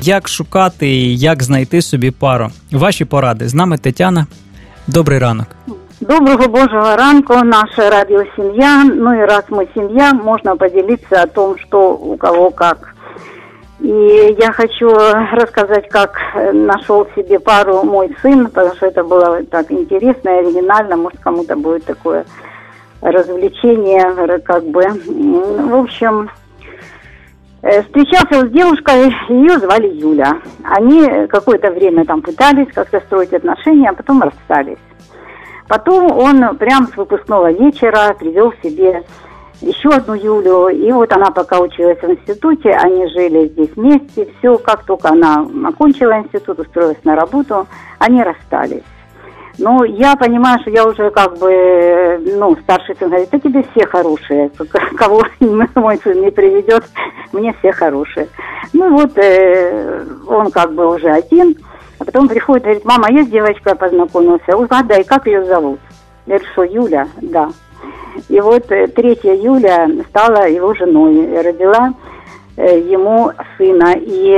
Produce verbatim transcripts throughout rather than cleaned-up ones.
як шукати і як знайти собі пару. Ваші поради. З нами Тетяна. Добрий ранок. Доброго Божьего ранку, наша радиосемья. Ну и раз мы семья, можно поделиться о том, что у кого как. И я хочу рассказать, как нашел себе пару мой сын, потому что это было так интересно и оригинально, может, кому-то будет такое развлечение, как бы. В общем, встречался с девушкой, ее звали Юля. Они какое-то время там пытались как-то строить отношения, а потом расстались. Потом он прям с выпускного вечера привел себе еще одну Юлю, и вот она пока училась в институте, они жили здесь вместе, все, как только она окончила институт, устроилась на работу, они расстались. Ну, я понимаю, что я уже как бы, ну, старший сын говорит, да тебе все хорошие, кого мой сын не приведет, мне все хорошие. Ну, вот э, он как бы уже один. А потом приходит и говорит, мама, я с девочкой познакомился, угадай, как ее зовут? Я говорю, что Юля? Да. И вот третья Юля стала его женой, родила ему сына.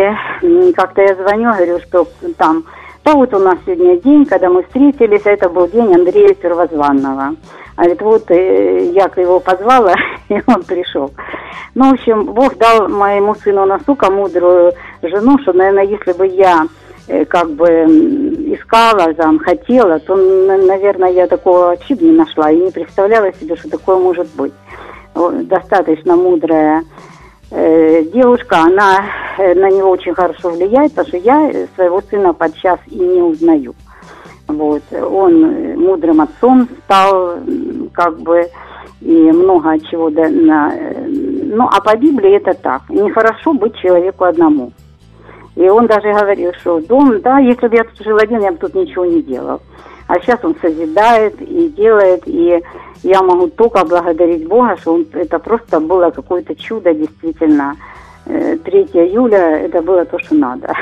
И как-то я звоню, говорю, что там, да вот у нас сегодня день, когда мы встретились, а это был день Андрея Первозванного. А говорит, вот я его позвала, и он пришел. Ну, в общем, Бог дал моему сыну настолько мудрую жену, что, наверное, если бы я как бы искала, там, хотела, то, наверное, я такого вообще не нашла и не представляла себе, что такое может быть. Достаточно мудрая э, девушка, она на него очень хорошо влияет, потому что я своего сына подчас и не узнаю. Вот. Он мудрым отцом стал, как бы, и много чего. Да, на... Ну, а по Библии это так. Нехорошо быть человеку одному. И он даже говорил, что дом, да, если бы я тут жил один, я бы тут ничего не делал. А сейчас он созидает и делает, и я могу только благодарить Бога, что он, это просто было какое-то чудо, действительно. третье июля, это было то, что надо.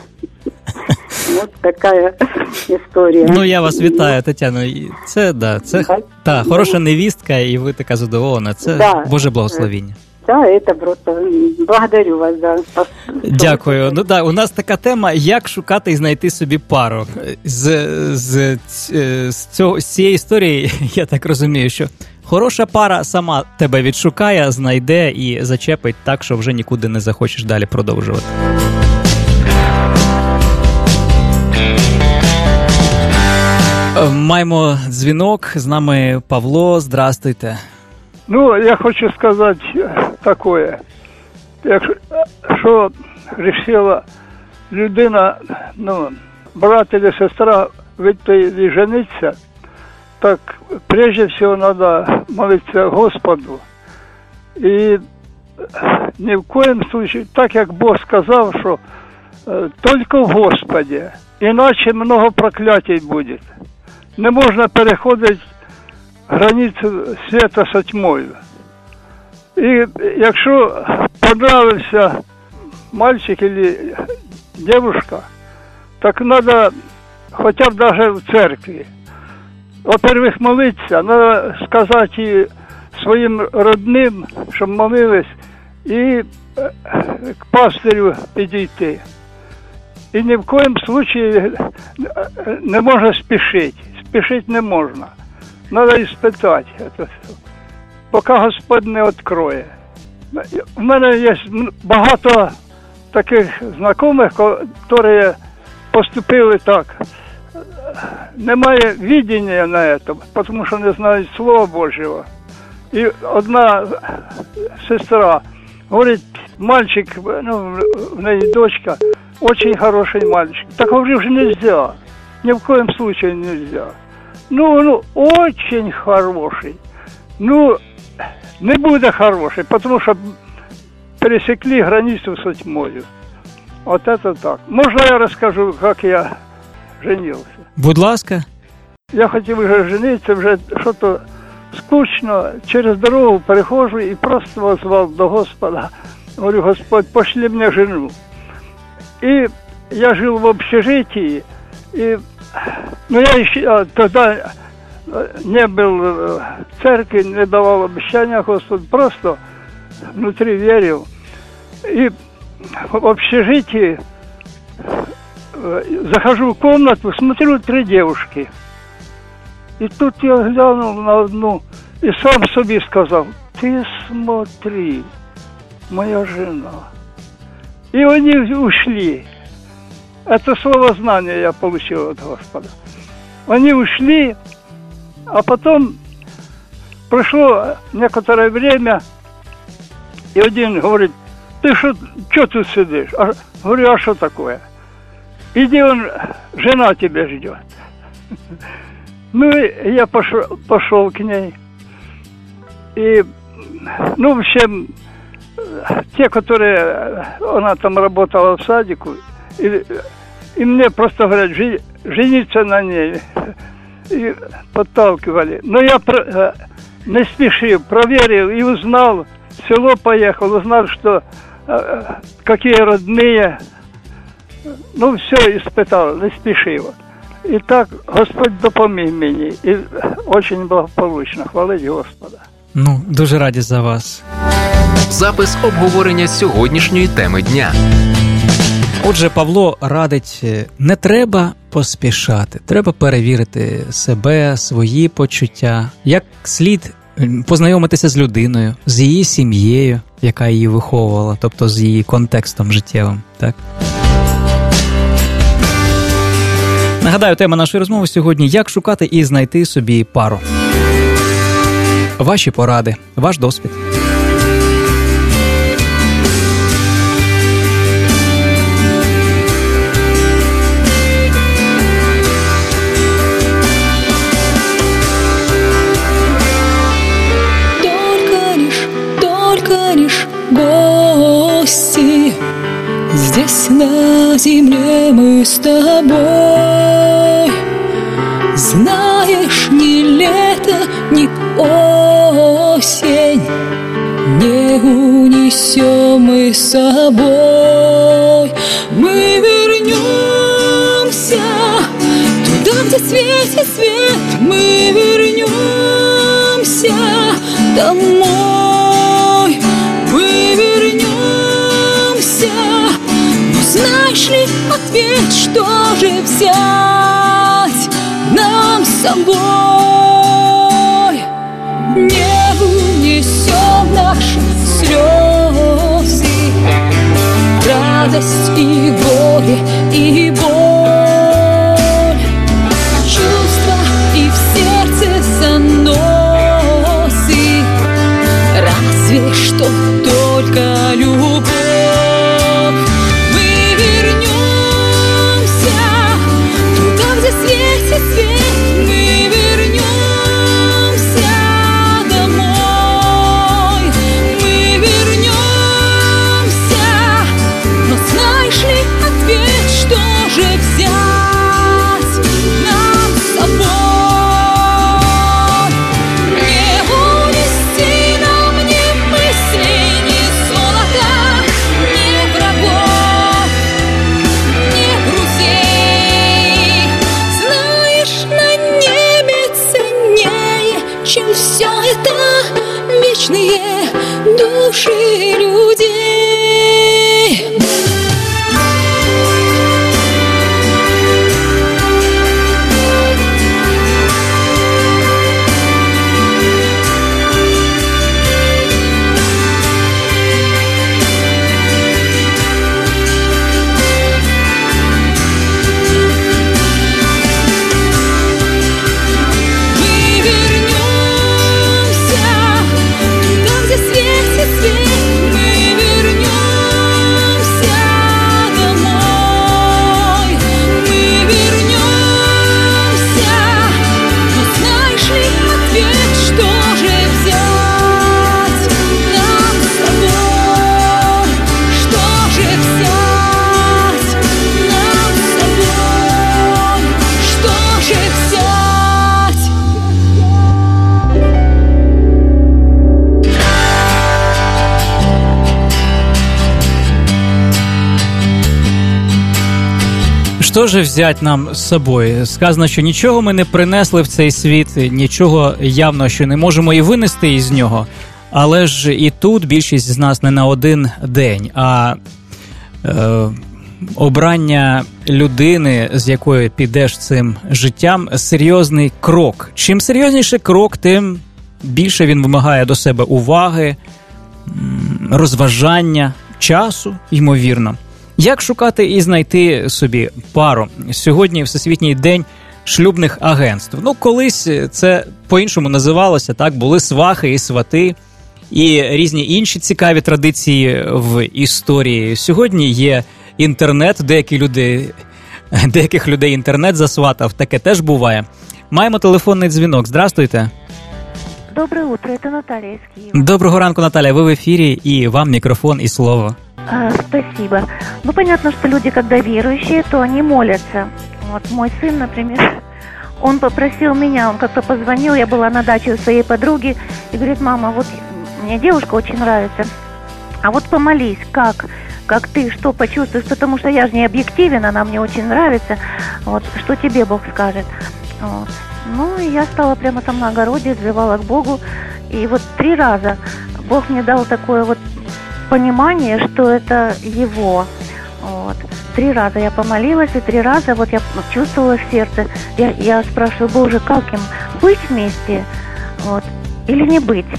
Вот така історія. Ну, я вас вітаю, Тетяно. Це, да, це та, хороша невістка, і ви така задоволена. Це да. Боже благословіння. Так, це просто благодарю вас за... Дякую. Ну, да, у нас така тема, як шукати і знайти собі пару. З, з, з, цього, з цієї історії, я так розумію, що хороша пара сама тебе відшукає, знайде і зачепить так, що вже нікуди не захочеш далі продовжувати. Маємо дзвінок, з нами Павло, здрастуйте. Ну, я хочу сказати таке, якщо вирішила людина, ну, брат или сестра вийти і жениться, так прежде всего надо молиться Господу. І ні в коем случае, так як Бог сказав, що тільки в Господі, іначе много проклятий буде. Не можна переходити границю света з тьмою. І якщо понравився мальчик або дівчинка, так треба, хоча б навіть в церкві, во-первых, молитися, треба сказати своїм родним, щоб молились, і к пастирю підійти. І ні в коєму случаї не можна спішити. Спішити не можна. Треба іспитати це все, поки Господь не відкриє. У мене є багато таких знайомих, які поступили так. Немає видіння на це, тому що не знають Слова Божого. І одна сестра говорить, мальчик, ну, в неї дочка, дуже хороший мальчик. Такого вже не можна. Ни в коем случае нельзя. Ну, ну, очень хороший. Ну, не буде хороший, потому что пересекли границу со тьмою. Вот это так. Можно я расскажу, как я женился? Будь ласка. Я хотел уже жениться, уже что-то скучно. Через дорогу перехожу и просто возвал до Господа. Говорю, Господь, пошли мне жену. И я жил в общежитии, и ну, я еще тогда не был в церкви, не давал обещания Господу, просто внутри верил. И в общежитии захожу в комнату, смотрю, три девушки. И тут я глянул на одну и сам себе сказал: ты смотри, моя жена. И они ушли. Это слово знания я получил от Господа. Они ушли, а потом прошло некоторое время, и один говорит: ты что тут сидишь? А, говорю, а что такое? Иди, он, жена тебя ждет. Ну, я пошел, пошел к ней. И, ну, в общем, те, которые, она там работала в садику, и, и мне просто говорят, жениться на ней. И подталкивали. Но я про, не спешил, проверил и узнал, в село поехал, узнал, что какие родные. Ну, все испытал, не спешил. І так Господь допоміг мені. І дуже благополучно. Хвалить Господа. Ну, дуже раді за вас. Запис обговорення сьогоднішньої теми дня. Отже, Павло радить, не треба поспішати. Треба перевірити себе, свої почуття. Як слід познайомитися з людиною, з її сім'єю, яка її виховувала, тобто з її контекстом життєвим, так? Нагадаю, тема нашої розмови сьогодні – як шукати і знайти собі пару. Ваші поради, ваш досвід. Только лишь, только лишь гости. Здесь на земле мы с тобой. Знаешь, ни лето, ни осень не унесем мы с собой. Мы вернемся туда, где светит свет. Мы вернемся домой. Мы вернемся. Знаешь ли ответ, что же взять нам с собой? Не унесем наши слезы, радость и горе, и боль. Чувства и в сердце заносы, разве что только любовь. Светит свет, мы вернемся домой. Мы вернемся, но знаешь ли ответ, что же взять нам с собой? Не унести нам ни мысли, ни золота, ни врагов, ни друзей. На небе ценнее, чем все это, вечные души людей. Що ж взяти нам з собою? Сказано, що нічого ми не принесли в цей світ, нічого явно, що не можемо і винести із нього. Але ж і тут більшість з нас не на один день, а е, обрання людини, з якою підеш цим життям, серйозний крок. Чим серйозніший крок, тим більше він вимагає до себе уваги, розважання, часу, ймовірно. Як шукати і знайти собі пару? Сьогодні Всесвітній день шлюбних агентств. Ну, колись це по-іншому називалося, так? Були свахи і свати, і різні інші цікаві традиції в історії. Сьогодні є інтернет, деякі люди, деяких людей інтернет засватав, таке теж буває. Маємо телефонний дзвінок. Здрастуйте. Доброе утро, это Наталья из Киева. Доброго ранку, Наталя, ви в ефірі, і вам мікрофон і слово. А, спасибо. Ну, понятно, что люди, когда верующие, то они молятся. Вот мой сын, например, он попросил меня, он как-то позвонил, я была на даче у своей подруги, и говорит: мама, вот мне девушка очень нравится, а вот помолись, как, как ты, что почувствуешь, потому что я же не объективен, она мне очень нравится, вот, что тебе Бог скажет. Вот. Ну, и я стала прямо там на огороде, взывала к Богу, и вот три раза Бог мне дал такое вот понимание, что это Его. Вот. Три раза я помолилась, и три раза вот я чувствовала в сердце. Я, я спрашиваю: Боже, как им быть вместе, вот, или не быть?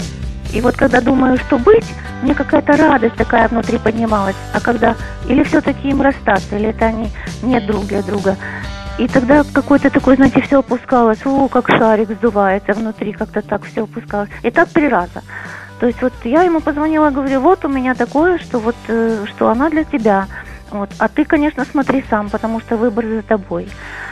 И вот когда думаю, что быть, мне какая-то радость такая внутри поднималась. А когда или все-таки им расстаться, или это они нет друг для друга. И тогда какой-то такой, знаете, все опускалось, о, как шарик сдувается внутри, как-то так все опускалось. И так три раза. То есть вот я ему позвонила, говорю: вот у меня такое, что вот, э, что она для тебя. Вот. А ты, конечно, смотри сам, потому что выбор за тобой.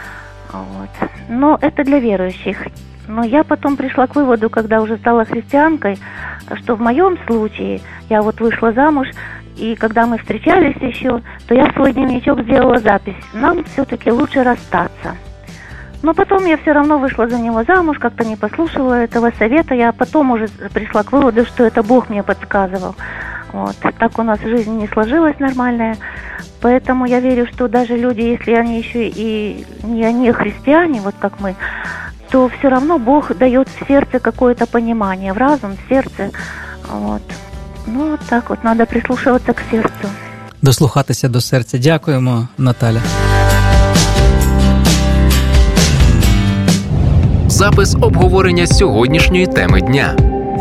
Вот. Но это для верующих. Но я потом пришла к выводу, когда уже стала христианкой, что в моем случае я вот вышла замуж, и когда мы встречались еще, то я в свой дневничок сделала запись: нам все-таки лучше расстаться. Но потом я все равно вышла за него замуж, как-то не послушала этого совета. Я потом уже пришла к выводу, что это Бог мне подсказывал. Вот. Так у нас жизнь не сложилась нормальная. Поэтому я верю, что даже люди, если они еще и не, не христиане, вот как мы, то все равно Бог дает в сердце какое-то понимание, в разум, в сердце. Вот. Ну, вот так вот, надо прислушиваться к сердцу. Дослухатися до серця. Дякуємо, Наталя. Запис обговорення сьогоднішньої теми дня.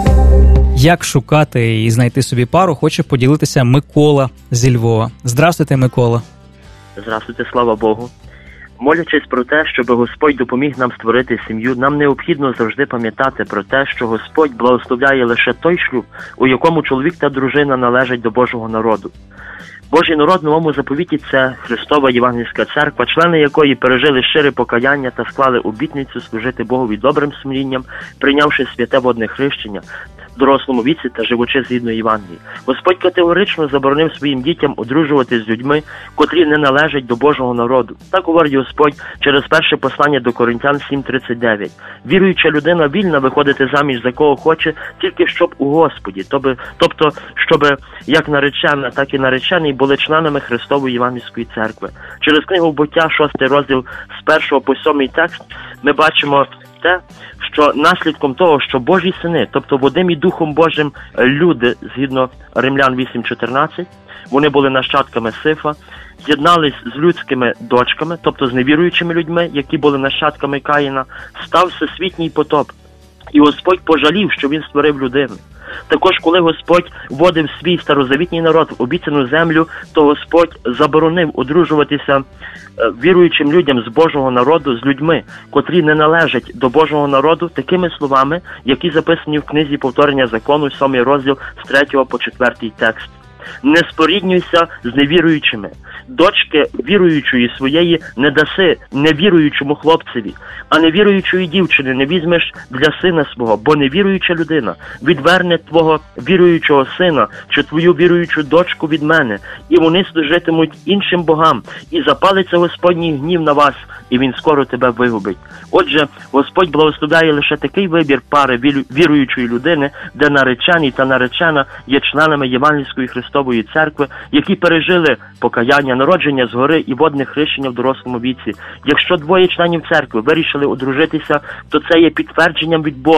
Як шукати і знайти собі пару, хоче поділитися Микола зі Львова. Здравствуйте, Микола. Здравствуйте, слава Богу. Молячись про те, щоб Господь допоміг нам створити сім'ю, нам необхідно завжди пам'ятати про те, що Господь благословляє лише той шлюб, у якому чоловік та дружина належать до Божого народу. Божий народ в Новому заповіті – це Христова Євангельська церква, члени якої пережили щире покаяння та склали обітницю служити Богові добрим сумлінням, прийнявши святе водне хрещення в дорослому віці та живучи згідно Євангелії. Господь категорично заборонив своїм дітям одружувати з людьми, котрі не належать до Божого народу. Так говорить Господь через перше послання до Коринтян сім тридцять дев'ять. Віруюча людина вільна виходити заміж за кого хоче, тільки щоб у Господі, тобто, щоб як наречена, так і наречений були членами Христової Євангельської церкви. Через книгу Буття, шостий розділ, з першого по сьомий текст, ми бачимо те, що наслідком того, що Божі сини, тобто водим і Духом Божим люди, згідно Римлян вісім чотирнадцять, вони були нащадками Сифа, з'єднались з людськими дочками, тобто з невіруючими людьми, які були нащадками Каїна, став всесвітній потоп. І Господь пожалів, що він створив людину. Також, коли Господь вводив свій старозавітній народ в обіцяну землю, то Господь заборонив одружуватися віруючим людям з Божого народу, з людьми, котрі не належать до Божого народу, такими словами, які записані в книзі «Повторення закону», сьомий розділ, з третього по четвертий текст. Не споріднюйся з невіруючими. Дочки віруючої своєї не даси невіруючому хлопцеві, а невіруючої дівчини не візьмеш для сина свого, бо невіруюча людина відверне твого віруючого сина чи твою віруючу дочку від мене, і вони служитимуть іншим богам, і запалиться Господній гнів на вас, і він скоро тебе вигубить. Отже, Господь благословляє лише такий вибір пари віруючої людини, де наречений та наречена є членами Євангельської Христової церкви, які пережили покаяння, народження згори і водне хрещення в дорослому віці. Якщо двоє членів церкви вирішили одружитися, то це є підтвердженням від Бога,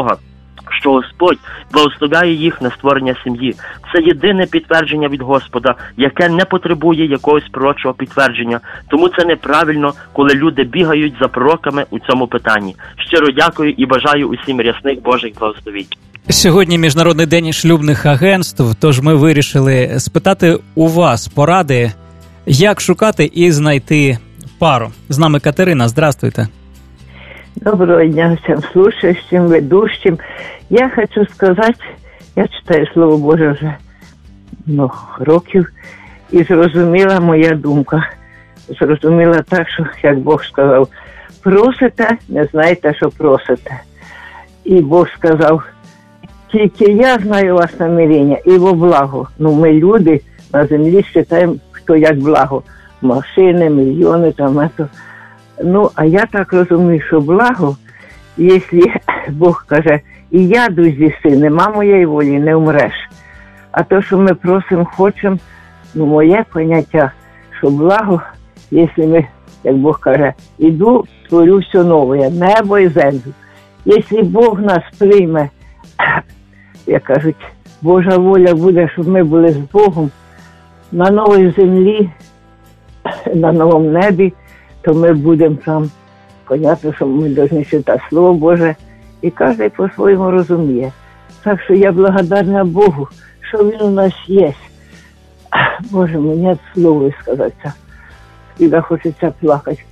що Господь благословляє їх на створення сім'ї. Це єдине підтвердження від Господа, яке не потребує якогось пророчого підтвердження. Тому це неправильно, коли люди бігають за пророками у цьому питанні. Щиро дякую і бажаю усім рясних Божих благословень. Сьогодні Міжнародний день шлюбних агентств, тож ми вирішили спитати у вас поради, як шукати і знайти пару. З нами Катерина, здравствуйте. Доброго дня всем слушающим, ведущим. Я хочу сказати, я читаю Слово Боже вже много років, і зрозуміла моя думка. Зрозуміла так, що, як Бог сказав, просите, не знаєте, що просите. І Бог сказав, тільки я знаю вас намірення і во благо. Ну, ми люди на землі вважаємо, хто як благо. Машини, мільйони, там, это. Ну, а я так розумію, що благо, якщо Бог каже, і я дузі си, нема моєї волі, не вмреш. А то, що ми просимо, хочемо, ну, моє поняття, що благо, якщо ми, як Бог каже, іду, творю все нове, небо і землю. Якщо Бог нас прийме, як кажуть, Божа воля буде, щоб ми були з Богом на новій землі, на новому небі, то ми будемо там, понятно, що ми повинні читати Слово Боже, і кожен по-своєму розуміє. Так що я благодарна Богу, що Він у нас є. Боже, мені слово сказати. Іде хочеться плакати.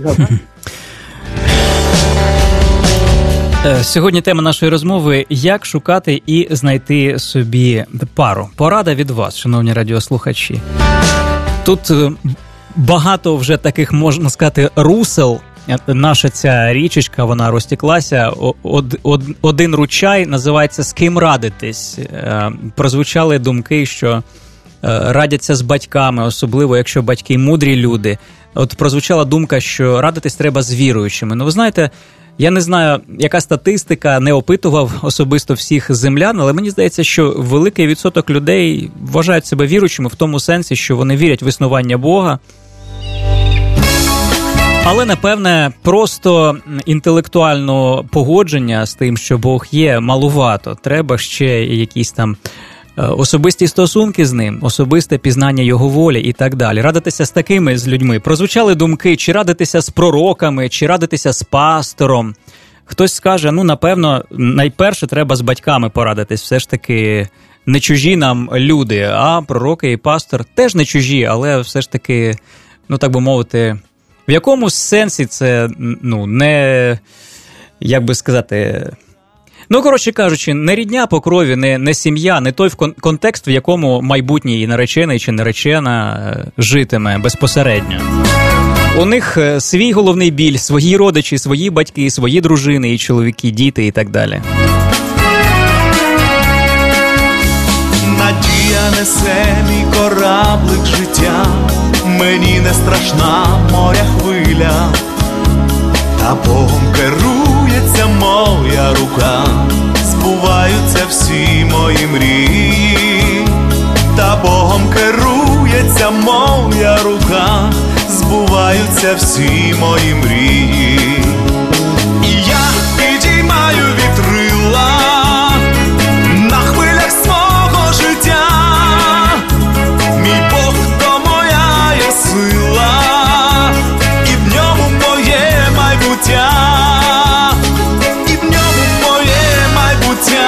Сьогодні тема нашої розмови – як шукати і знайти собі пару. Порада від вас, шановні радіослухачі. Тут багато вже таких, можна сказати, русел. Наша ця річечка, вона розтеклася. Од, од, один ручай називається «З ким радитись?». Прозвучали думки, що радяться з батьками, особливо якщо батьки мудрі люди. От прозвучала думка, що радитись треба з віруючими. Ну, ви знаєте, я не знаю, яка статистика, не опитував особисто всіх землян, але мені здається, що великий відсоток людей вважають себе віруючими в тому сенсі, що вони вірять в існування Бога. Але, напевне, просто інтелектуального погодження з тим, що Бог є, малувато. Треба ще якісь там особисті стосунки з ним, особисте пізнання його волі і так далі. Радитися з такими з людьми. Прозвучали думки, чи радитися з пророками, чи радитися з пастором. Хтось скаже, ну, напевно, найперше треба з батьками порадитись. Все ж таки не чужі нам люди, а пророки і пастор теж не чужі, але все ж таки, ну, так би мовити, в якомусь сенсі це, ну, не, як би сказати... Ну, коротше кажучи, не рідня по крові, не, не сім'я, не той контекст, в якому майбутній наречений чи наречена житиме безпосередньо. У них свій головний біль, свої родичі, свої батьки, свої дружини і чоловіки, діти і так далі. Надія несе мій кораблик життя, мені не страшна моря хвиля, та Богом керується моя рука, збуваються всі мої мрії, та Богом керується моя рука, збуваються всі мої мрії. І я підіймаю вітрила на хвилях свого життя, мій Бог то моя є сила, і в ньому моє майбуття, і в ньому моє майбуття.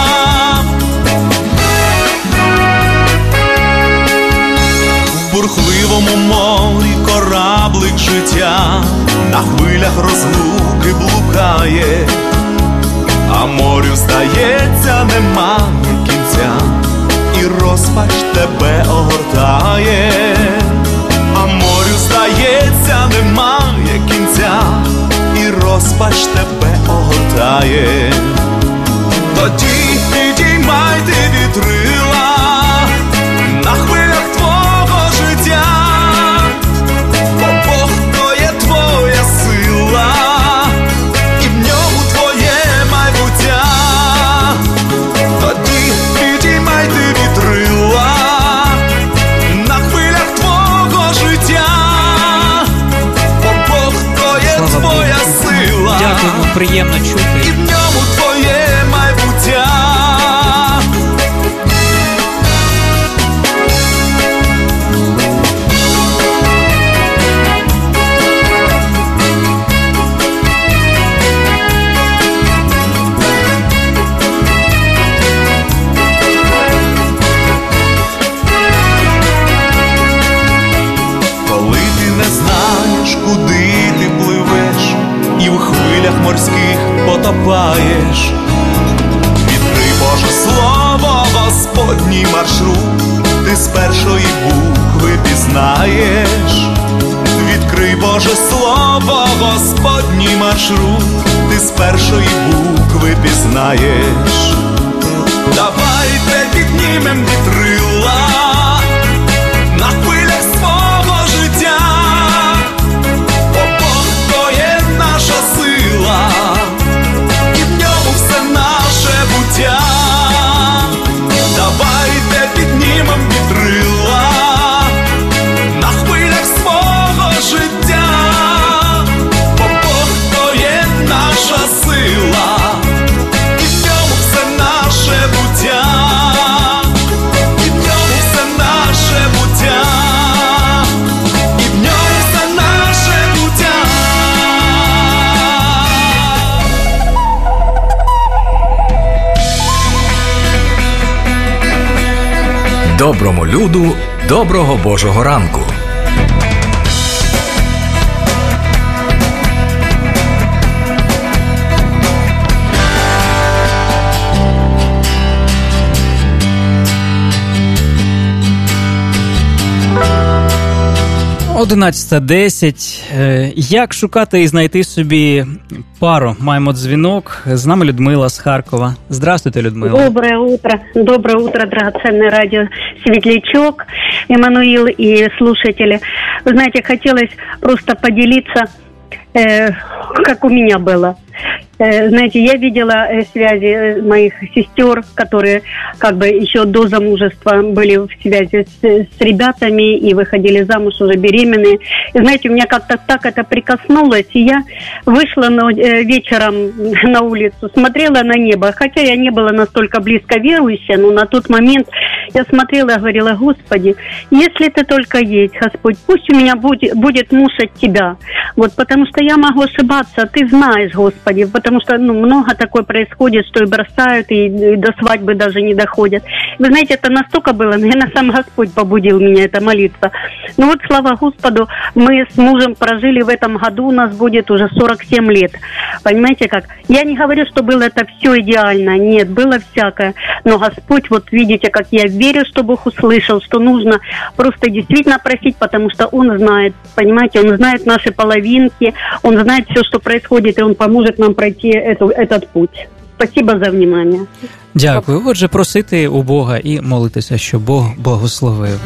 В бурхливому морі кораблик життя на хвилях розлуки блукає, а морю, здається, немає кінця, і розпач тебе огортає. А морю, здається, немає кінця, і розпач тебе огортає. Тоді підіймайте вітрила на хвилях твого життя, бо Бог то є твоя сила, і в ньому твоє майбуття. Тоді підіймайте вітрила на хвилях твого життя, бо Бог то є Слава твоя Богу. сила. Дякуємо, приємно чути. І в ньому твоє майбуття. маршрут ти з першої букви пізнаєш. Відкрий, Боже Слово, Господній маршрут ти з першої букви пізнаєш. Давайте піднімем вітрила на хвилях свого життя, бо Бог то є наша сила, і в ньому все наше буття. Давайте піднімем вітрила на хвилях свого життя, бо Бог то є наша сила, і в ньому все наше буття, і в ньому все наше буття, і в ньому все наше буття. Доброму люду, доброго Божого ранку. одинадцята десять. Як шукати і знайти собі пару? Маємо дзвінок. З нами Людмила з Харкова. Здравствуйте, Людмила. Доброе утро. Доброе утро, драгоценное радио Светлячок, Эммануил и слушатели. Вы знаете, хотелось просто поделиться, э, как у меня было. Э, знаете, я видела э, связи моих сестер, которые как бы еще до замужества были в связи с, с ребятами и выходили замуж уже беременные. И знаете, у меня как-то так это прикоснулось, и я вышла на, э, вечером на улицу, смотрела на небо, хотя я не была настолько близко верующая, но на тот момент я смотрела и говорила: Господи, если ты только есть, Господь, пусть у меня будет, будет муж от Тебя. Вот, потому что я могу ошибаться, Ты знаешь, Господи, потому что ну, много такое происходит, что и бросают, и, и до свадьбы даже не доходят. Вы знаете, это настолько было, наверное, сам Господь побудил меня это молиться. Ну вот, слава Господу, мы с мужем прожили в этом году, у нас будет уже сорок семь лет. Понимаете как? Я не говорю, что было это все идеально, нет, было всякое. Но Господь, вот видите, как я верю, что Бог услышал, что нужно просто действительно просить, потому что Он знает, понимаете, Он знает наши половинки, Он знает все, что происходит, и Он поможет нам пройти эту, этот путь. Спасибо за внимание. Дякую. Отже, просити у Бога і молитися, щоб Бог благословив.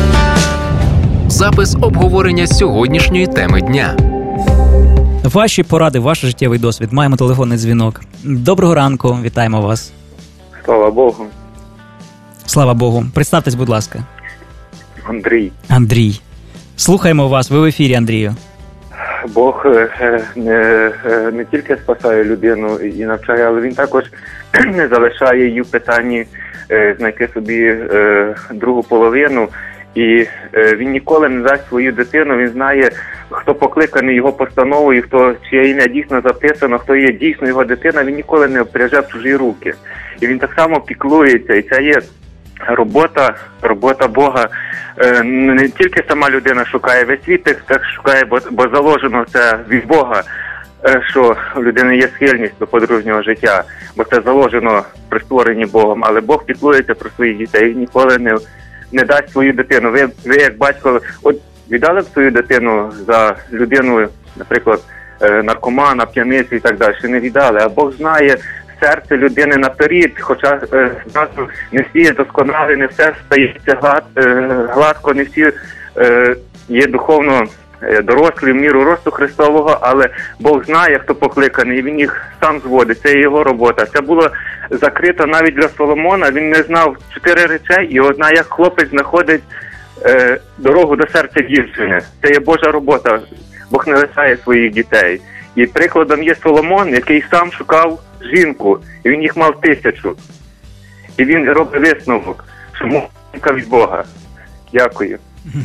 Запис обговорення сьогоднішньої теми дня. Ваші поради, ваш життєвий досвід. Маємо телефонний дзвінок. Доброго ранку, вітаємо вас. Слава Богу. Слава Богу. Представтесь, будь ласка. Андрій. Андрій. Слухаємо вас, ви в ефірі, Андрію. Бог не, не тільки спасає людину і навчає, але Він також не залишає її в питанні знайти собі другу половину. І Він ніколи не дасть свою дитину, Він знає, хто покликаний Його постановою, хто чиє ім'я дійсно записано, хто є дійсно Його дитина, Він ніколи не обереже в чужі руки. І Він так само піклується, і це є робота, робота Бога. Не тільки сама людина шукає, весь світ так шукає, бо, бо заложено це від Бога, що у людини є схильність до подружнього життя, бо це заложено при створенні Богом, але Бог піклується про своїх дітей, ніколи не, не дасть свою дитину. Ви, ви як батько, от віддали б свою дитину за людину, наприклад, наркомана, п'яницю і так далі, не віддали, а Бог знає серце людини наперед, хоча е, не всі є досконалі, не все стається глад, е, гладко, не всі е, є духовно е, дорослі в міру росту Христового, але Бог знає, хто покликаний, і Він їх сам зводить, це його робота. Це було закрито навіть для Соломона, він не знав чотири речей, і одна, як хлопець знаходить е, дорогу до серця дівчини. Це є Божа робота, Бог не лишає своїх дітей. І прикладом є Соломон, який сам шукав жінку, і він їх мав тисячу. І він робить висновок, що мовка від Бога. Дякую.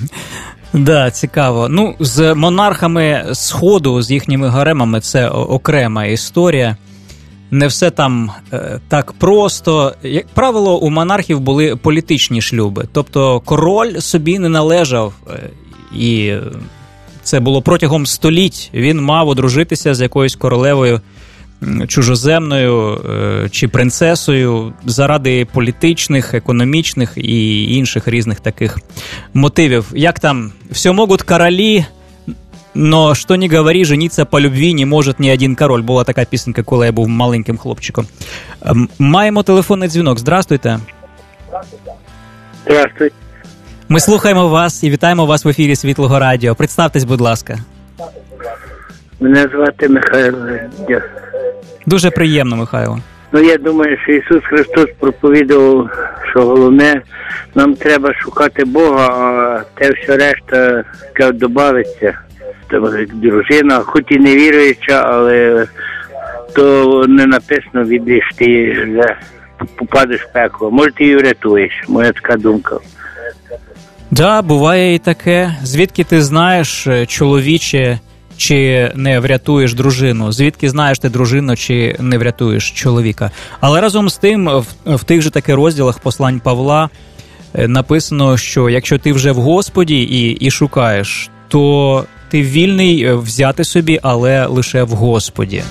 Да, цікаво. Ну, з монархами Сходу, з їхніми гаремами, це окрема історія. Не все там е, так просто. Як правило, у монархів були політичні шлюби. Тобто король собі не належав, е, і це було протягом століть. Він мав одружитися з якоюсь королевою чужоземною чи принцесою заради політичних, економічних і інших різних таких мотивів. Як там, все можуть королі, но що не говори, жениться по любві не може ні один король. Була така пісенька, коли я був маленьким хлопчиком. Маємо телефонний дзвінок. Здравствуйте. Здравствуйте. Ми слухаємо вас і вітаємо вас в ефірі Світлого Радіо. Представтесь, будь ласка. Мене звати Михайло. Дуже приємно, Михайло. Ну, я думаю, що Ісус Христос проповідував, що головне, нам треба шукати Бога, а те все решта додається. Дружина, хоч і не віруюча, але то не написано, відеш, ти попадеш в пекло. Може, ти її врятуєш, моя така думка. Да, буває і таке. Звідки ти знаєш, чоловіче, чи не врятуєш дружину? Звідки знаєш ти дружину, чи не врятуєш чоловіка? Але разом з тим, в, в тих же таки розділах послань Павла написано, що якщо ти вже в Господі і, і шукаєш, то ти вільний взяти собі, але лише в Господі.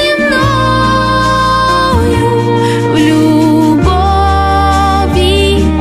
Любові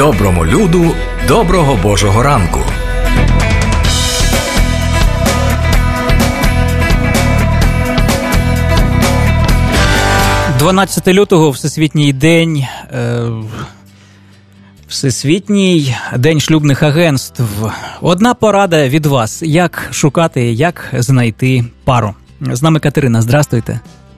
Доброму люду, доброго Божого ранку. дванадцятого лютого, Всесвітній день, е, Всесвітній день шлюбних агентств. Одна порада від вас, як шукати, як знайти пару. З нами Катерина, здрастуйте.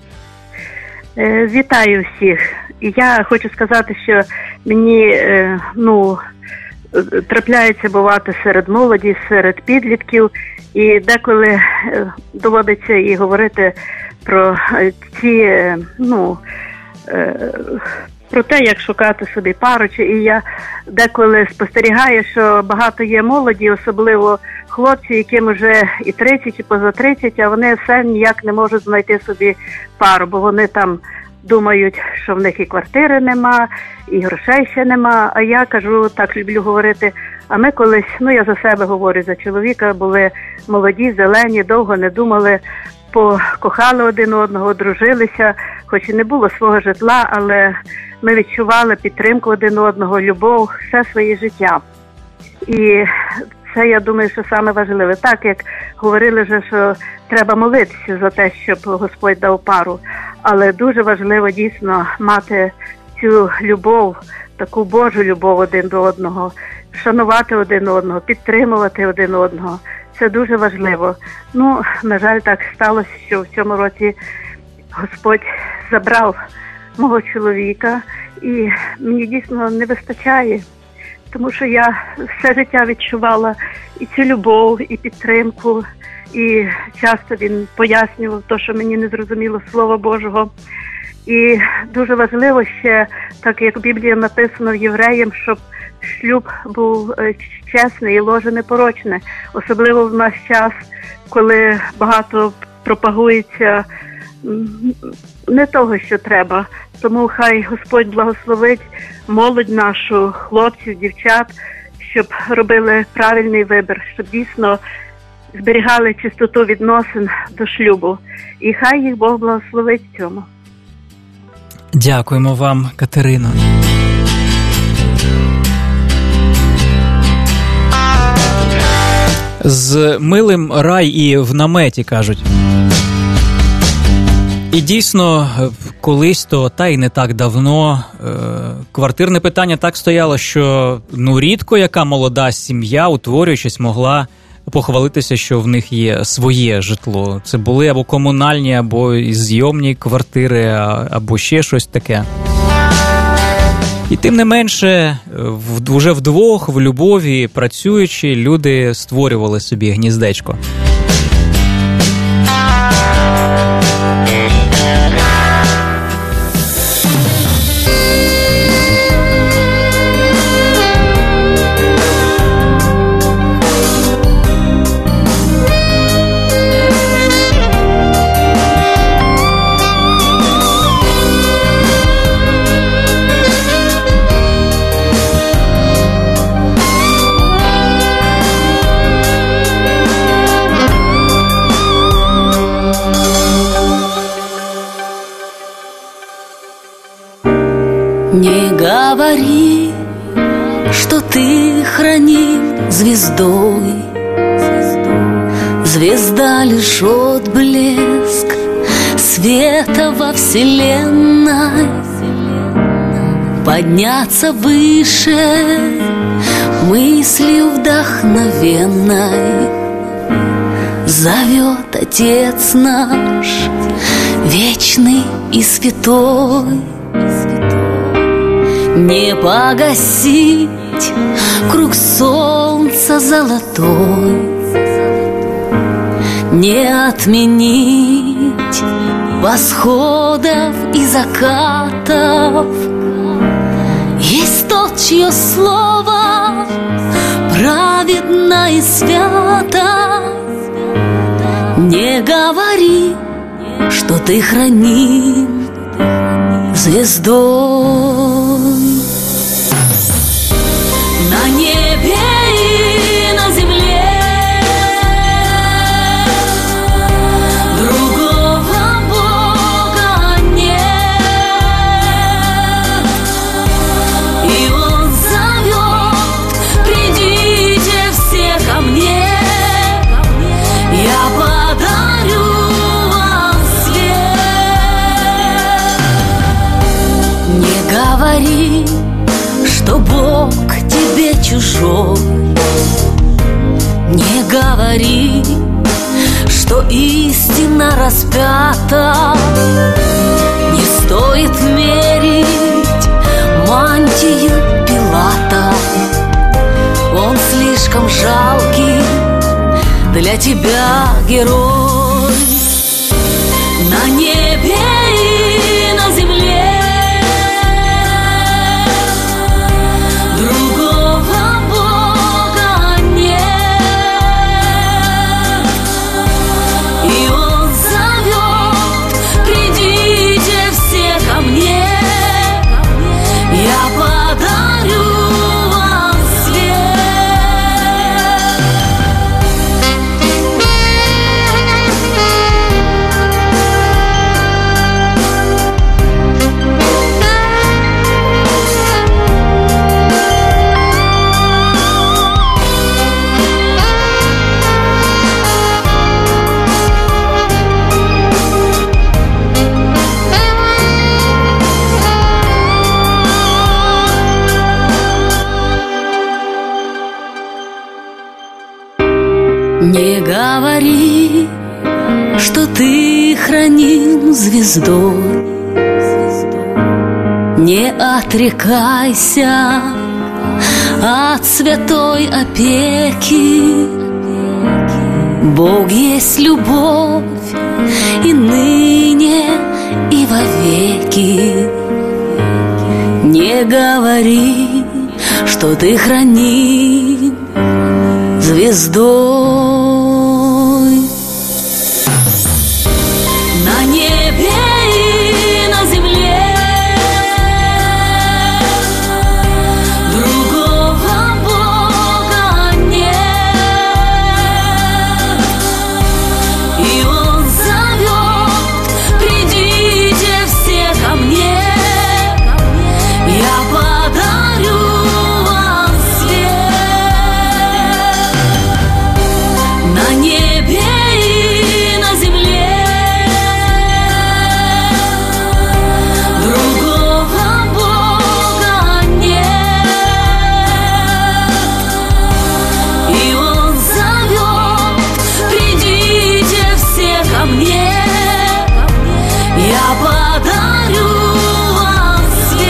Е, вітаю всіх. І я хочу сказати, що мені, е, ну, трапляється бувати серед молоді, серед підлітків, і деколи е, доводиться і говорити про ці, ну, про те, як шукати собі пару. І я деколи спостерігаю, що багато є молоді, особливо хлопці, яким вже і тридцять, і поза тридцять, а вони все ніяк не можуть знайти собі пару, бо вони там думають, що в них і квартири нема, і грошей ще нема. А я кажу, так люблю говорити, а ми колись, ну я за себе говорю, за чоловіка, були молоді, зелені, довго не думали, покохали один одного, одружилися, хоч і не було свого житла, але ми відчували підтримку один одного, любов, все своє життя. І це, я думаю, що саме важливе. Так, як говорили вже, що треба молитися за те, щоб Господь дав пару, але дуже важливо дійсно мати цю любов, таку Божу любов один до одного, шанувати один одного, підтримувати один одного. Це дуже важливо. Ну, на жаль, так сталося, що в цьому році Господь забрав мого чоловіка, і мені дійсно не вистачає, тому що я все життя відчувала і цю любов, і підтримку, і часто він пояснював те, що мені не зрозуміло Слова Божого. І дуже важливо ще, так як в Біблії написано в Євреям, щоб шлюб був чесний і ложе непорочне. Особливо в наш час, коли багато пропагується не того, що треба. Тому хай Господь благословить молодь нашу, хлопців, дівчат, щоб робили правильний вибір, щоб дійсно зберігали чистоту відносин до шлюбу. І хай їх Бог благословить в цьому. Дякуємо вам, Катерино. З милим рай і в наметі, кажуть. І дійсно, колись то, та й не так давно, квартирне питання так стояло, що ну рідко яка молода сім'я, утворюючись, могла похвалитися, що в них є своє житло. Це були або комунальні, або зйомні квартири, або ще щось таке. І тим не менше, вже вдвох, в любові, працюючи, люди створювали собі гніздечко. Не говори, что ты храним звездой. Звезда лишь отблеск света во вселенной. Подняться выше мыслью вдохновенной зовет Отец наш, вечный и святой. Не погасить круг солнца золотой, не отменить восходов и закатов. Есть тот, чье слово праведно и свято. Не говори, что ты храним звездой. На небе и на земле другого Бога нет, и Он зовет что Бог тебе чужой. Не говори, что истина распята. Не стоит мерить мантию Пилата. Он слишком жалкий для тебя герой. На небе и на земле другого Бога нет. И Он зовет: придите все ко мне, я подарю вам Не говори, что ты храним звездой. Не отрекайся от святой опеки. Бог есть любовь и ныне, и вовеки. Не говори, что ты храним звездой. На небе и на земле другого Бога нет. И Он зовет: придите все ко мне, я подарю вам свет. На небе и на земле другого Бога нет. И Он зовет: придите все ко мне, я подарю вам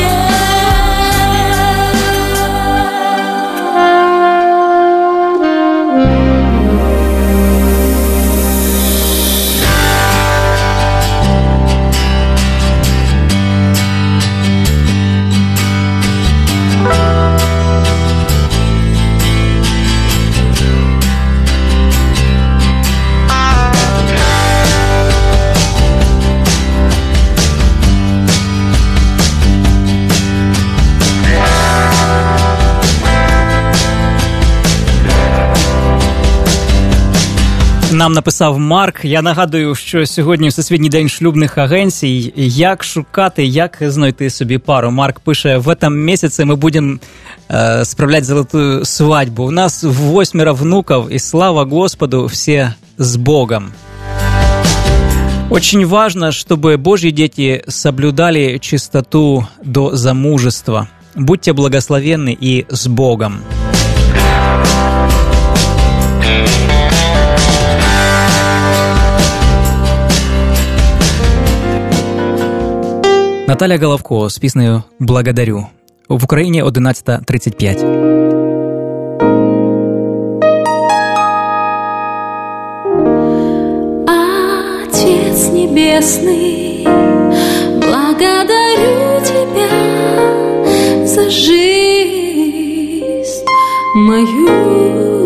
Нам написав Марк. Я нагадую, що сьогодні Всесвітній день шлюбних агенцій. Як шукати, як знайти собі пару. Марк пише: в этом месяце мы будем э, справлять золотую свадьбу. У нас восьмеро внуков, и слава Господу, все с Богом. Очень важно, чтобы Божьи дети соблюдали чистоту до замужества. Будьте благословенны и с Богом. Наталя Головко з піснею «Благодарю». В Україні одинадцята тридцять п'ять. Отец Небесный, благодарю Тебя за жизнь мою.